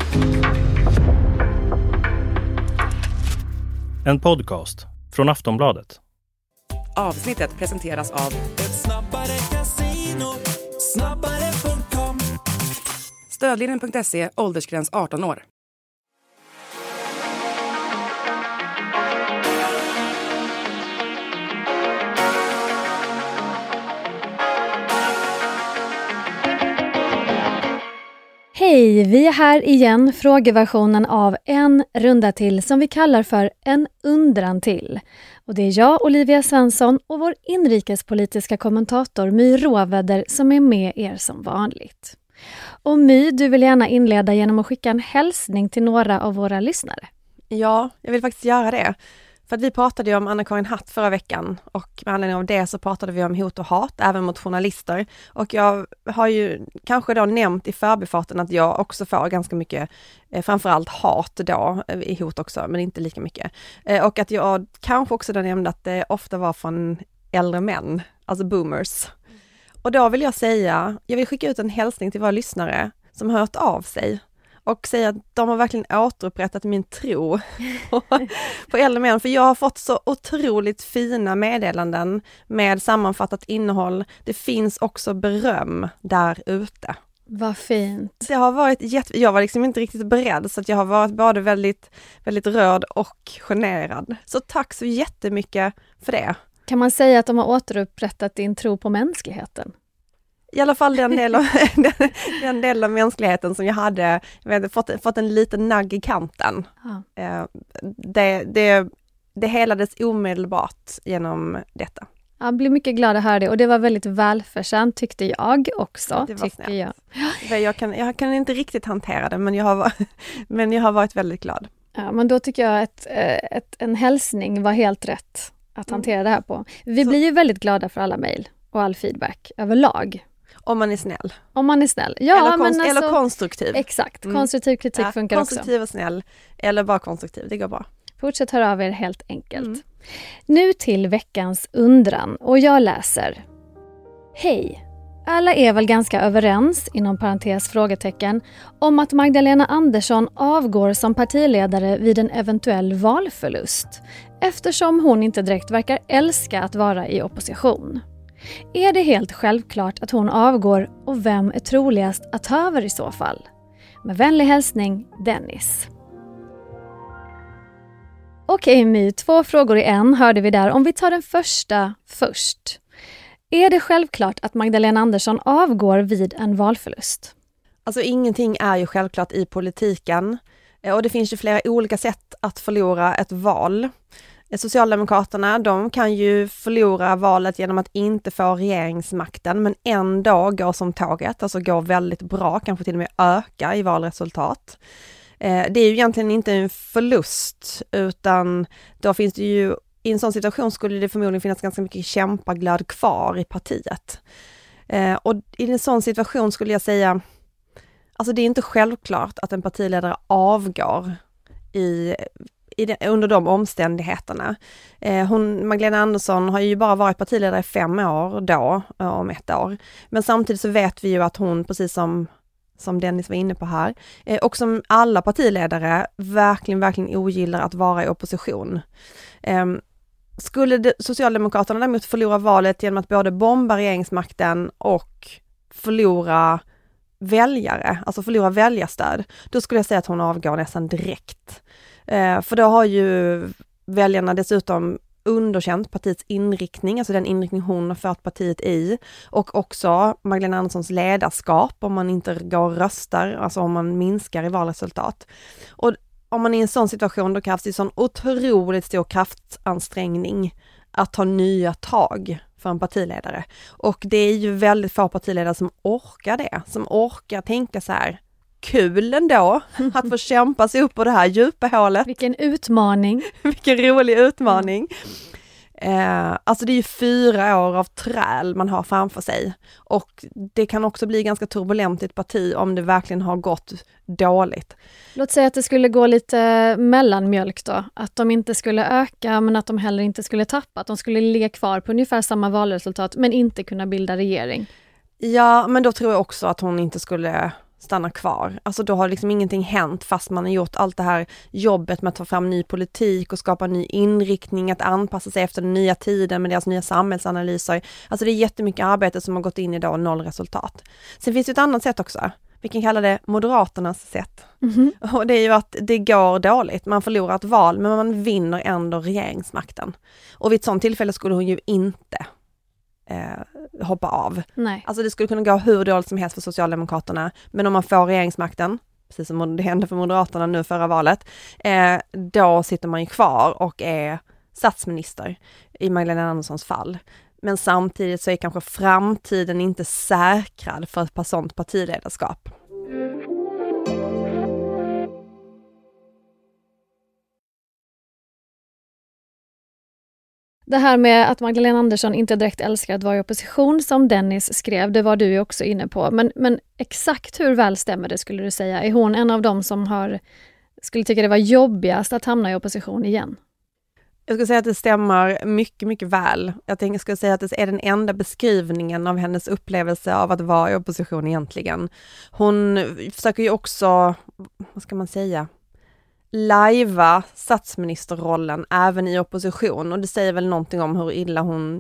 En podcast från Aftonbladet. Avsnittet presenteras av Snabbare Casino, snabbare.com. Stödlinjen.se, åldersgräns 18 år. Hej, vi är här igen, frågeversionen av En runda till som vi kallar för En undran till. Och det är jag, Olivia Svensson, och vår inrikespolitiska kommentator My Råväder som är med er som vanligt. Och My, du vill gärna inleda genom att skicka en hälsning till några av våra lyssnare. Ja, jag vill faktiskt göra det. För att vi pratade ju om Anna-Karin Hatt förra veckan och med anledning av det så pratade vi om hot och hat, även mot journalister. Och jag har ju kanske då nämnt i förbifarten att jag också får ganska mycket, framförallt hat då, i hot också, men inte lika mycket. Och att jag kanske också då nämnde att det ofta var från äldre män, alltså boomers. Och då vill jag säga, jag vill skicka ut en hälsning till våra lyssnare som har hört av sig. Och säga att de har verkligen återupprättat min tro på äldre män. För jag har fått så otroligt fina meddelanden med sammanfattat innehåll. Det finns också beröm där ute. Vad fint. Det har varit jag var liksom inte riktigt beredd, så att jag har varit både väldigt, väldigt rörd och generad. Så tack så jättemycket för det. Kan man säga att de har återupprättat din tro på mänskligheten? I alla fall den del av mänskligheten som jag hade fått en liten nagg i kanten. Ja. Det helades omedelbart genom detta. Jag blir mycket glad att höra det, och det var väldigt välförtjänt tyckte jag också. Det var snällt. Jag kan inte riktigt hantera det, men jag har varit väldigt glad. Ja, men då tycker jag att en hälsning var helt rätt att hantera det här på. Vi blir ju väldigt glada för alla mejl och all feedback överlag. Om man är snäll. Om man är snäll. Ja, eller konstruktiv. Exakt, konstruktiv kritik funkar konstruktiv också. Konstruktiv och snäll, eller bara konstruktiv, det går bra. Fortsätt höra av er helt enkelt. Nu till veckans undran, och jag läser. Hej! Alla är väl ganska överens, inom parentes frågetecken, om att Magdalena Andersson avgår som partiledare vid en eventuell valförlust, eftersom hon inte direkt verkar älska att vara i opposition. Är det helt självklart att hon avgår, och vem är troligast att ta över i så fall? Med vänlig hälsning, Dennis. Okej My, 2 frågor i en hörde vi där. Om vi tar den första först. Är det självklart att Magdalena Andersson avgår vid en valförlust? Alltså ingenting är ju självklart i politiken, och det finns ju flera olika sätt att förlora ett val. Socialdemokraterna, de kan ju förlora valet genom att inte få regeringsmakten, men ändå gå som tåget, alltså gå väldigt bra, kanske till och med öka i valresultat. Det är ju egentligen inte en förlust, utan då finns det ju, i en sån situation skulle det förmodligen finnas ganska mycket kämpaglöd kvar i partiet. Och i en sån situation skulle jag säga, alltså det är inte självklart att en partiledare avgår under de omständigheterna. Magdalena Andersson har ju bara varit partiledare i 5 år då, om 1 år. Men samtidigt så vet vi ju att hon, precis som Dennis var inne på här, och som alla partiledare verkligen ogillar att vara i opposition. Skulle Socialdemokraterna däremot förlora valet genom att både bomba regeringsmakten och förlora väljare, alltså förlora väljarstöd, då skulle jag säga att hon avgår nästan direkt. För då har ju väljarna dessutom underkänt partiets inriktning, alltså den inriktning hon har fört partiet i, och också Magdalena Anderssons ledarskap om man inte går och röstar, alltså om man minskar i valresultat. Och om man är i en sån situation, då krävs det sån otroligt stor kraftansträngning att ta nya tag för en partiledare. Och det är ju väldigt få partiledare som orkar det, som orkar tänka så här: kul ändå att få kämpa sig upp ur det här djupa hålet. Vilken utmaning. Vilken rolig utmaning. Alltså det är ju 4 år av träl man har framför sig. Och det kan också bli ganska turbulent i ett parti om det verkligen har gått dåligt. Låt säga att det skulle gå lite mellanmjölk då. Att de inte skulle öka, men att de heller inte skulle tappa. Att de skulle ligga kvar på ungefär samma valresultat men inte kunna bilda regering. Ja, men då tror jag också att hon inte skulle stannar kvar. Alltså då har liksom ingenting hänt fast man har gjort allt det här jobbet med att ta fram ny politik och skapa ny inriktning, att anpassa sig efter den nya tiden med deras nya samhällsanalyser. Alltså det är jättemycket arbete som har gått in idag och noll resultat. Sen finns det ett annat sätt också. Vi kan kalla det Moderaternas sätt. Och det är ju att det går dåligt. Man förlorar ett val men man vinner ändå regeringsmakten. Och vid ett sånt tillfälle skulle hon ju inte hoppa av. Nej. Alltså det skulle kunna gå hur dåligt som helst för Socialdemokraterna. Men om man får regeringsmakten, precis som det hände för Moderaterna nu förra valet, då sitter man ju kvar och är statsminister i Magdalena Anderssons fall. Men samtidigt så är kanske framtiden inte säkrad för ett sådant partiledarskap. Det här med att Magdalena Andersson inte direkt älskar att vara i opposition som Dennis skrev, det var du ju också inne på. Men exakt hur väl stämmer det skulle du säga? Är hon en av dem som skulle tycka det var jobbigast att hamna i opposition igen? Jag skulle säga att det stämmer mycket, mycket väl. Jag skulle säga att det är den enda beskrivningen av hennes upplevelse av att vara i opposition egentligen. Hon försöker ju också, vad ska man säga, lajva statsministerrollen även i opposition. Och det säger väl någonting om hur illa hon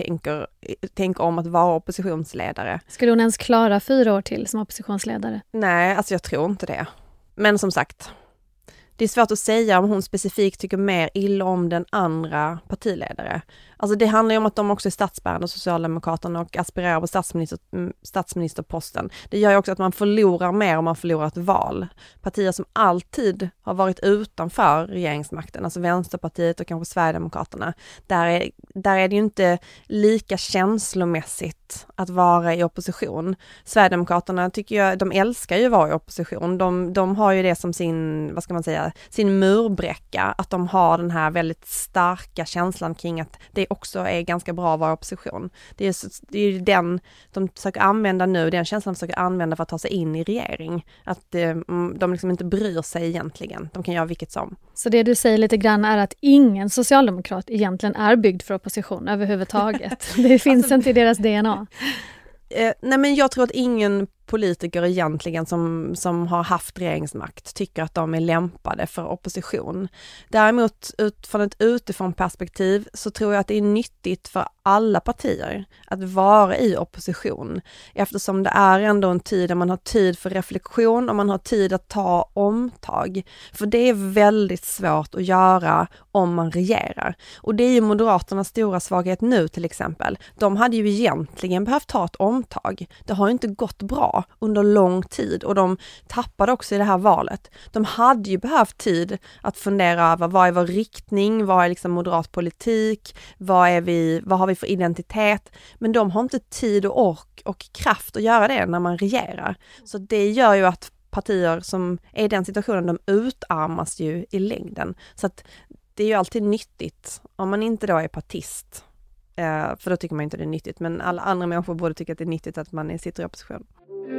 tänker om att vara oppositionsledare. Skulle hon ens klara 4 år till som oppositionsledare? Nej, alltså jag tror inte det. Men som sagt, det är svårt att säga om hon specifikt tycker mer illa om den andra partiledare. Alltså det handlar ju om att de också är statsbärande, Socialdemokraterna, och aspirerar på statsministerposten. Det gör ju också att man förlorar mer om man förlorar ett val. Partier som alltid har varit utanför regeringsmakten, alltså Vänsterpartiet och kanske Sverigedemokraterna, där är det ju inte lika känslomässigt att vara i opposition. Sverigedemokraterna tycker jag, de älskar ju att vara i opposition. De har ju det som sin, vad ska man säga, sin murbräcka, att de har den här väldigt starka känslan kring att det också är ganska bra att vara i opposition. Det är ju den de försöker använda nu, den känslan de försöker använda för att ta sig in i regering. Att de liksom inte bryr sig egentligen. De kan göra vilket som. Så det du säger lite grann är att ingen socialdemokrat egentligen är byggd för opposition överhuvudtaget. Det finns alltså inte i deras DNA. Nej, men jag tror att ingen politiker egentligen som har haft regeringsmakt tycker att de är lämpade för opposition. Däremot från ett utifrån perspektiv så tror jag att det är nyttigt för alla partier att vara i opposition, eftersom det är ändå en tid där man har tid för reflektion och man har tid att ta omtag. För det är väldigt svårt att göra om man regerar. Och det är ju Moderaternas stora svaghet nu till exempel. De hade ju egentligen behövt ta ett omtag. Det har ju inte gått bra under lång tid och de tappade också i det här valet. De hade ju behövt tid att fundera över vad är vår riktning, vad är liksom moderat politik, vad har vi för identitet, men de har inte tid och ork och kraft att göra det när man regerar. Så det gör ju att partier som är i den situationen, de utarmas ju i längden. Så att det är ju alltid nyttigt om man inte då är partist. För då tycker man inte det är nyttigt, men alla andra människor borde tycka att det är nyttigt att man sitter i opposition.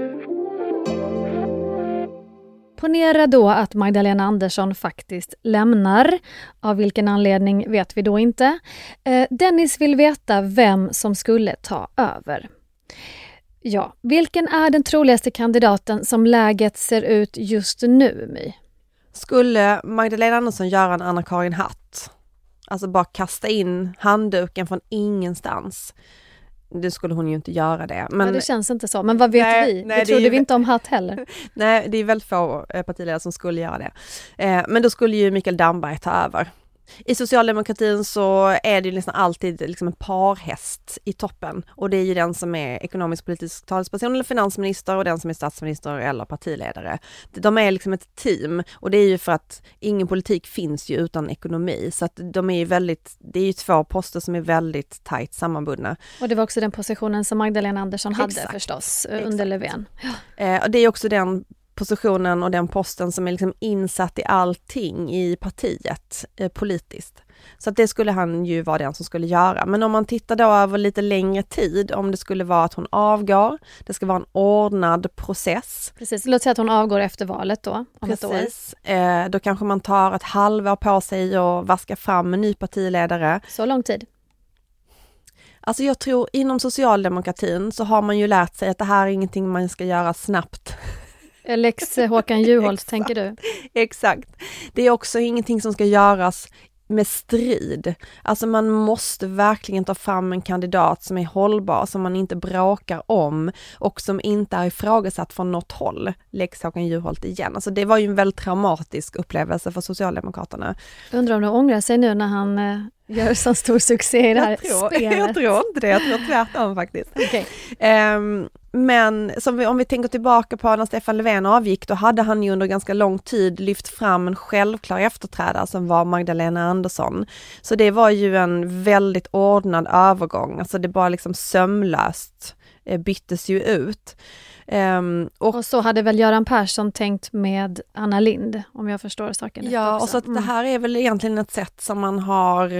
Ponera då att Magdalena Andersson faktiskt lämnar. Av vilken anledning vet vi då inte. Dennis vill veta vem som skulle ta över. Ja, vilken är den troligaste kandidaten som läget ser ut just nu, My? Skulle Magdalena Andersson göra en Anna-Karin Hatt? Alltså bara kasta in handduken från ingenstans. Det skulle hon ju inte göra det. Men det känns inte så. Men vad vet vi? Det trodde vi inte om Hatt heller. Nej, det är väldigt få partiledare som skulle göra det. Men då skulle ju Mikael Damberg ta över. I socialdemokratin så är det ju liksom alltid liksom en parhäst i toppen. Och det är ju den som är ekonomisk politisk talesperson eller finansminister och den som är statsminister eller partiledare. De är liksom ett team och det är ju för att ingen politik finns ju utan ekonomi. Så att de är ju det är ju 2 poster som är väldigt tajt sammanbundna. Och det var också den positionen som Magdalena Andersson hade förstås under Löfven. Ja. Och det är också den positionen och den posten som är liksom insatt i allting i partiet politiskt. Så att det skulle han ju vara den som skulle göra. Men om man tittar då över lite längre tid, om det skulle vara att hon avgår, det ska vara en ordnad process. Precis, låt säga att hon avgår efter valet då, om ett år. Då kanske man tar ett halvår på sig och vaskar fram en ny partiledare. Så lång tid? Alltså jag tror inom socialdemokratin så har man ju lärt sig att det här är ingenting man ska göra snabbt. Lex Håkan Juholt, tänker du? Exakt. Det är också ingenting som ska göras med strid. Alltså man måste verkligen ta fram en kandidat som är hållbar, som man inte bråkar om och som inte är ifrågasatt från något håll. Lex Håkan Juholt igen. Alltså det var ju en väldigt traumatisk upplevelse för Socialdemokraterna. Undrar om de ångrar sig nu när han gör så stor succé i det här spelet. Jag tror inte det, jag tror tvärtom faktiskt. Okay. Men om vi tänker tillbaka på när Stefan Löfven avgick, då hade han ju under ganska lång tid lyft fram en självklar efterträdare som var Magdalena Andersson. Så det var ju en väldigt ordnad övergång, alltså det bara liksom sömlöst byttes ju ut. Och så hade väl Göran Persson tänkt med Anna Lindh, om jag förstår saken rätt. Ja, också. och så att det här är väl egentligen ett sätt som man har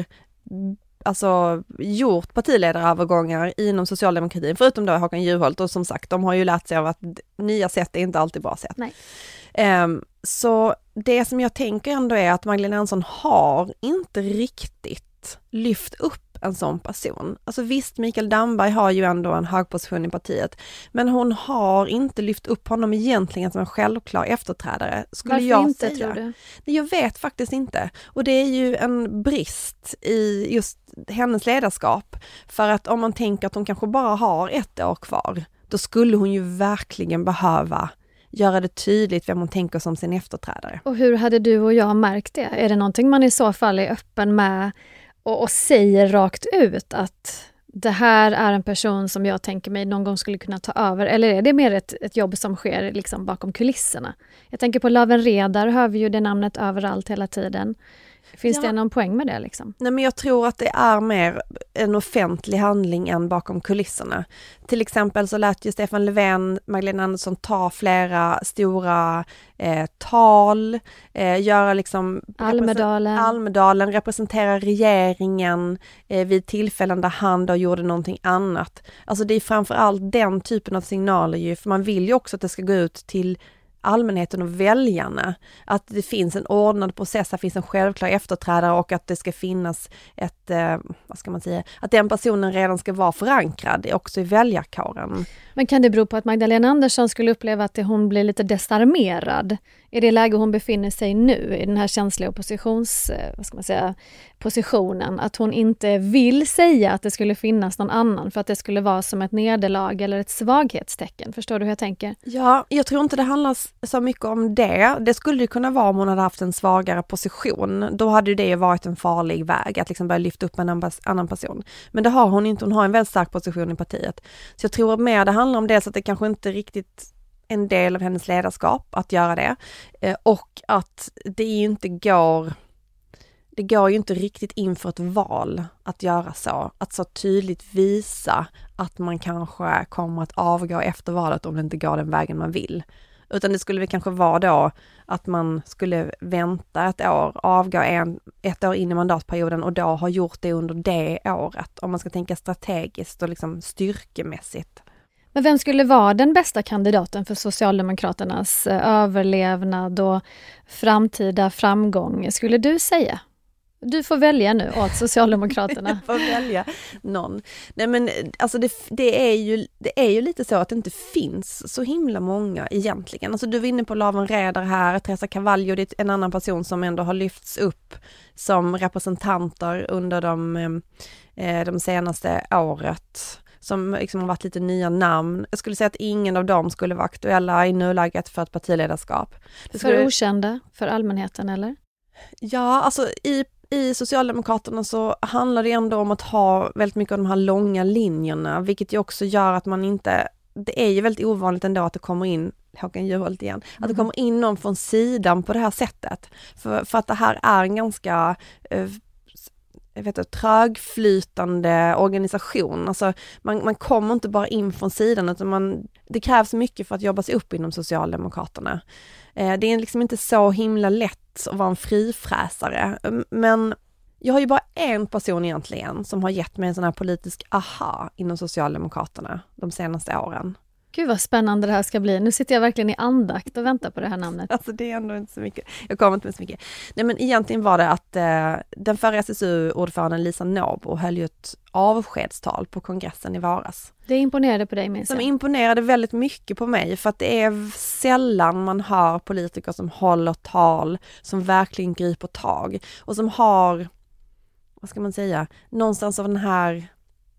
gjort partiledarövergångar inom socialdemokratin, förutom då Håkan Juholt, och som sagt, de har ju lärt sig av att nya sätt är inte alltid bra sätt. Nej. Så det som jag tänker ändå är att Magdalena Andersson har inte riktigt lyft upp en sån person. Alltså visst, Mikael Damberg har ju ändå en hög position i partiet, men hon har inte lyft upp honom egentligen som en självklar efterträdare. Varför jag inte, säga. tror du? Jag vet faktiskt inte. Och det är ju en brist i just hennes ledarskap. För att om man tänker att hon kanske bara har 1 år kvar, då skulle hon ju verkligen behöva göra det tydligt vem hon tänker som sin efterträdare. Och hur hade du och jag märkt det? Är det någonting man i så fall är öppen med och säger rakt ut att det här är en person som jag tänker mig någon gång skulle kunna ta över? Eller är det mer ett jobb som sker liksom bakom kulisserna? Jag tänker på Löwenredar, hör vi ju det namnet överallt hela tiden. Finns det någon poäng med det liksom? Nej, men jag tror att det är mer en offentlig handling än bakom kulisserna. Till exempel så lät ju Stefan Löfven Magdalena Andersson ta flera stora tal, göra liksom Almedalen, representera regeringen vid tillfällen där han då gjorde någonting annat. Alltså det är framförallt den typen av signaler ju, för man vill ju också att det ska gå ut till allmänheten och väljarna, att det finns en ordnad process, att det finns en självklar efterträdare och att det ska finnas ett, att den personen redan ska vara förankrad också i väljarkåren. Men kan det bero på att Magdalena Andersson skulle uppleva att hon blir lite desarmerad i det läge hon befinner sig nu, i den här känsliga positionen, att hon inte vill säga att det skulle finnas någon annan för att det skulle vara som ett nederlag eller ett svaghetstecken? Förstår du hur jag tänker? Ja, jag tror inte det handlar så mycket om det. Det skulle ju kunna vara om hon hade haft en svagare position. Då hade ju det varit en farlig väg att liksom börja lyfta upp en annan person. Men det har hon inte. Hon har en väldigt stark position i partiet. Så jag tror mer det handlar om det, så att det kanske inte riktigt en del av hennes ledarskap att göra det. Och att det går ju inte riktigt inför ett val att göra så. Att så tydligt visa att man kanske kommer att avgå efter valet om det inte går den vägen man vill. Utan det skulle väl kanske vara då att man skulle vänta ett år, avgå ett år in i mandatperioden och då ha gjort det under det året. Om man ska tänka strategiskt och liksom styrkemässigt. Men vem skulle vara den bästa kandidaten för Socialdemokraternas överlevnad och framtida framgång, skulle du säga? Du får välja nu åt Socialdemokraterna. Jag får välja någon. Nej, men alltså det är ju lite så att det inte finns så himla många egentligen. Alltså du var inne på Löwenredar här, Teresa Carvalho, det är en annan person som ändå har lyfts upp som representanter under de senaste året, som liksom har varit lite nya namn. Jag skulle säga att ingen av dem skulle vara aktuella i nuläget för ett partiledarskap. För okända, för allmänheten, eller? Ja, alltså i Socialdemokraterna så handlar det ändå om att ha väldigt mycket av de här långa linjerna, vilket ju också gör att man inte, det är ju väldigt ovanligt ändå att det kommer in, Håkan Juholt igen, att det kommer in någon från sidan på det här sättet. För att det här är en ganska trögflytande organisation. Alltså man kommer inte bara in från sidan, utan det krävs mycket för att jobba sig upp inom Socialdemokraterna. Det är liksom inte så himla lätt att vara en frifräsare. Men jag har ju bara en person egentligen som har gett mig en sån här politisk aha inom Socialdemokraterna de senaste åren. Gud vad spännande det här ska bli. Nu sitter jag verkligen i andakt och väntar på det här namnet. Alltså det är ändå inte så mycket. Jag kommer inte med så mycket. Nej, men egentligen var det att den förra SSU-ordföranden Lisa Nåbo höll ju ett avskedstal på kongressen i våras. Det imponerade på dig, minns jag. Som imponerade väldigt mycket på mig, för att det är sällan man hör politiker som håller tal, som verkligen griper tag och som har, vad ska man säga, någonstans av den här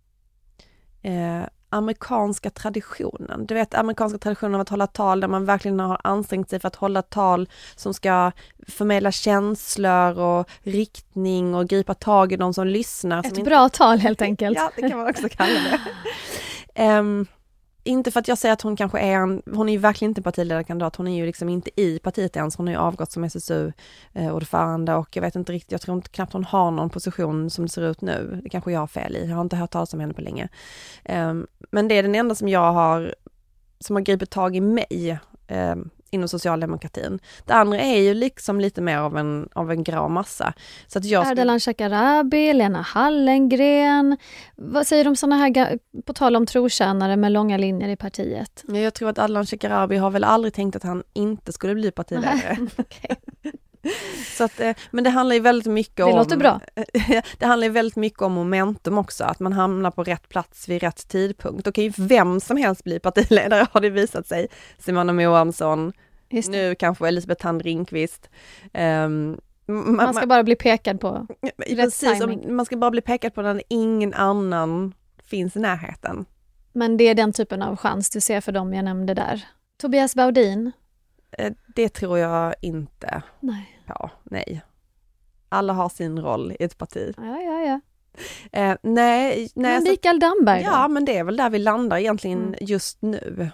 amerikanska traditionen. Du vet, amerikanska traditionen av att hålla tal där man verkligen har ansträngt sig för att hålla tal som ska förmedla känslor och riktning och gripa tag i de som lyssnar. Ett bra tal helt enkelt. Ja, det kan man också kalla det. Inte för att jag säger att hon kanske hon är ju verkligen inte partiledarkandidat, hon är ju liksom inte i partiet ens, hon har ju avgått som SSU-ordförande och jag vet inte riktigt, jag tror inte knappt hon har någon position som det ser ut nu, det kanske jag har fel i, jag har inte hört talas om henne på länge. Men det är den enda som har gripit tag i mig inom socialdemokratin. Det andra är ju liksom lite mer av en grå massa. Så att Ardalan Shekarabi, Lena Hallengren. Vad säger de sådana här, på tal om trotjänare med långa linjer i partiet? Jag tror att Ardalan Shekarabi har väl aldrig tänkt att han inte skulle bli partiledare. Okay. Så att, men det handlar ju väldigt mycket om... Det låter bra. Det handlar ju väldigt mycket om momentum också, att man hamnar på rätt plats vid rätt tidpunkt. Då kan ju vem som helst bli partiledare, har det visat sig. Simona Moansson, nu kanske Elisabeth Thand Ringqvist. Man ska bara bli pekad på rätt timing. Man ska bara bli pekad på när ingen annan finns i närheten. Men det är den typen av chans du ser för dem jag nämnde där. Tobias Baudin? Det tror jag inte. Nej. Ja, nej. Alla har sin roll i ett parti. Ja. Nej. Men Mikael Damberg då? Ja, men det är väl där vi landar egentligen just nu.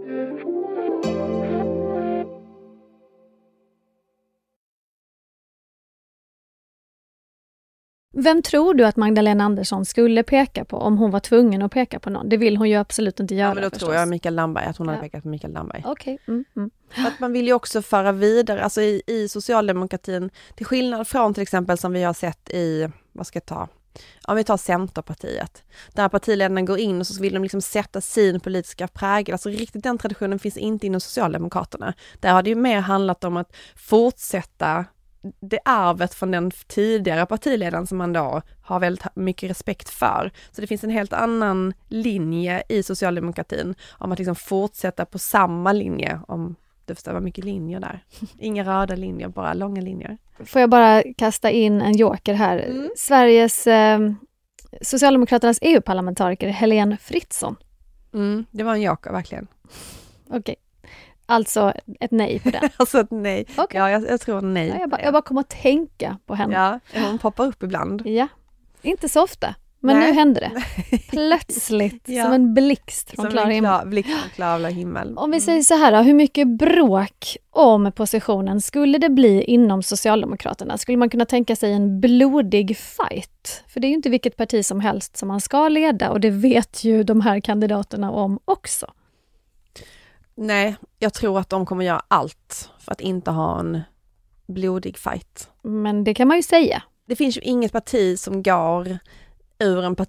Vem tror du att Magdalena Andersson skulle peka på om hon var tvungen att peka på någon? Det vill hon ju absolut inte göra. Ja, men då förstås. tror jag Mikael Damberg, att hon hade pekat på Mikael Damberg. Okej. Att man vill ju också föra vidare, alltså i socialdemokratin, till skillnad från till exempel som vi har sett i, om vi tar Centerpartiet, där partiledarna går in och så vill de liksom sätta sin politiska prägel. Alltså riktigt den traditionen finns inte inom Socialdemokraterna. Där har det ju mer handlat om att fortsätta det arvet från den tidigare partiledaren som man då har väldigt mycket respekt för. Så det finns en helt annan linje i socialdemokratin om att liksom fortsätta på samma linje, om det förstår vad mycket linjer där. Inga röda linjer, bara långa linjer. Får jag bara kasta in en joker här? Sveriges Socialdemokraternas EU-parlamentariker Helene Fritzon. Det var en joker, verkligen. Okej. Alltså ett nej på den. Alltså ett nej. Okay. Ja, jag tror nej. Ja, jag bara kommer att tänka på henne. Ja, hon poppar upp ibland. Ja, inte så ofta. Men nu hände det. Plötsligt, som en blixt från klar himmel. Blixt från klar himmel. Om vi säger så här då, hur mycket bråk om positionen skulle det bli inom Socialdemokraterna? Skulle man kunna tänka sig en blodig fight? För det är ju inte vilket parti som helst som man ska leda, och det vet ju de här kandidaterna om också. Nej, jag tror att de kommer göra allt för att inte ha en blodig fight. Men det kan man ju säga. Det finns ju inget parti som går ur en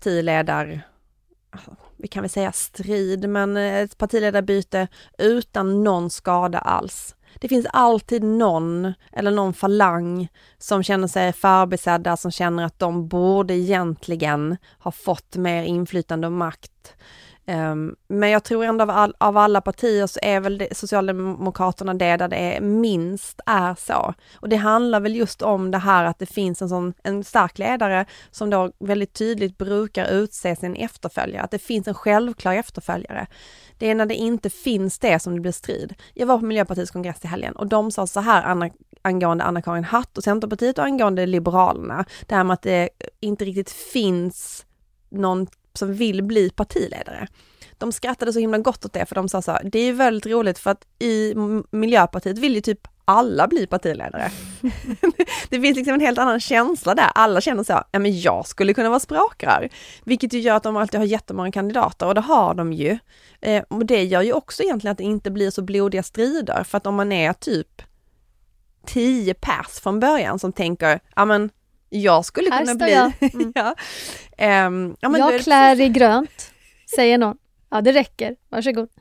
vi kan väl säga strid, men ett partiledarbyte utan någon skada alls. Det finns alltid någon eller någon falang som känner sig förbisedda, som känner att de borde egentligen ha fått mer inflytande och makt. Men jag tror ändå av alla partier så är väl Socialdemokraterna det där det är minst är så. Och det handlar väl just om det här att det finns en stark ledare som då väldigt tydligt brukar utse sin efterföljare. Att det finns en självklar efterföljare. Det är när det inte finns det som det blir strid. Jag var på Miljöpartiets kongress i helgen och de sa så här angående Anna-Karin Hatt och Centerpartiet och angående Liberalerna. Det här med att det inte riktigt finns någon som vill bli partiledare. De skrattade så himla gott åt det, för de sa så här, det är väldigt roligt för att i Miljöpartiet vill ju typ alla bli partiledare. Det finns liksom en helt annan känsla där. Alla känner så här, ja men jag skulle kunna vara språkrör. Vilket ju gör att de alltid har jättemånga kandidater, och det har de ju. Och det gör ju också egentligen att det inte blir så blodiga strider, för att om man är typ 10 pers från början som tänker, ja men jag skulle kunna bli... ja. Jag klär i grönt, säger någon. Ja, det räcker. Varsågod.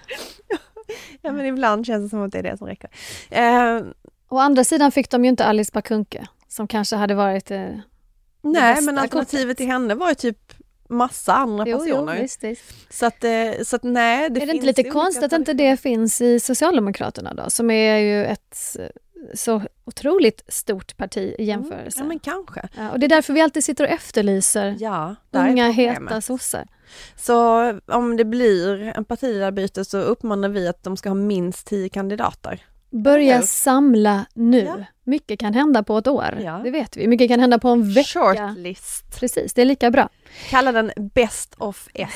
Ja, men ibland känns det som att det är det som räcker. Å andra sidan fick de ju inte Alice Bah Kuhnke, som kanske hade varit nej, men alternativet till henne var ju typ massa andra personer. Jo, visst. Så att nej, det är det inte lite konstigt att inte det finns i Socialdemokraterna då, som är ju ett så otroligt stort parti i jämförelse? Ja, men kanske. Ja, och det är därför vi alltid sitter och efterlyser unga heta sossar. Så om det blir en partiledarbyte så uppmanar vi att de ska ha minst 10 kandidater. Börja samla nu. Ja. Mycket kan hända på ett år. Ja. Det vet vi. Mycket kan hända på en vecka. Shortlist. Precis, det är lika bra. Kalla den Best of S.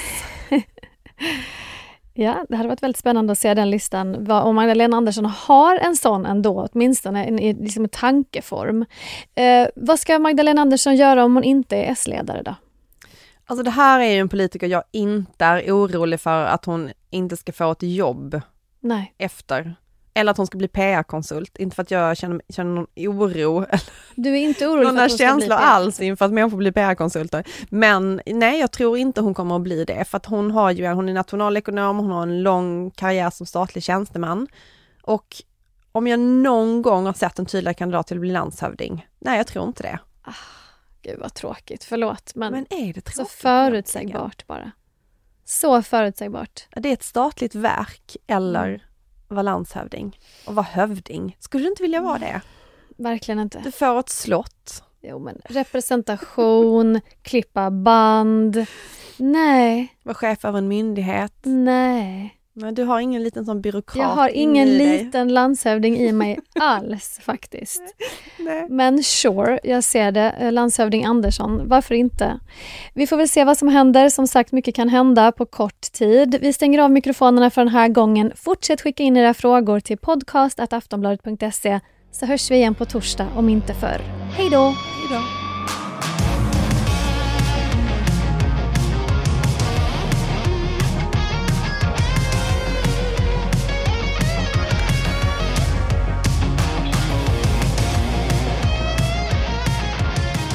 Ja, det hade varit väldigt spännande att se den listan. Om Magdalena Andersson har en sån ändå, åtminstone i liksom tankeform. Vad ska Magdalena Andersson göra om hon inte är S-ledare då? Alltså det här är ju en politiker jag inte är orolig för att hon inte ska få ett jobb efter. Eller att hon ska bli PR-konsult. Inte för att jag känner någon oro. Du är inte orolig för att hon ska bli känslor alls inför att människor blir PR-konsulter. Men nej, jag tror inte hon kommer att bli det. För att hon är nationalekonom, hon har en lång karriär som statlig tjänsteman. Och om jag någon gång har sett en tydlig kandidat till att bli landshövding. Nej, jag tror inte det. Gud vad tråkigt, förlåt. Men är det tråkigt? Så förutsägbart bara. Så förutsägbart. Det är ett statligt verk eller vara landshövding och vara hövding. Skulle du inte vilja vara det? Verkligen inte. Du får ett slott. Jo, men representation, klippa band. Nej. Vara chef över en myndighet. Nej. Men du har ingen liten sån byråkrat. Jag har ingen liten landshövding i mig alls faktiskt. Nej. Men sure, jag ser det. Landshövding Andersson, varför inte? Vi får väl se vad som händer. Som sagt, mycket kan hända på kort tid. Vi stänger av mikrofonerna för den här gången. Fortsätt skicka in era frågor till podcast@aftonbladet.se, så hörs vi igen på torsdag om inte förr. Hej då! Hej då!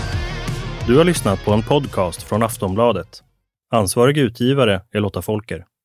Du har lyssnat på en podcast från Aftonbladet. Ansvarig utgivare är Lotta Folker.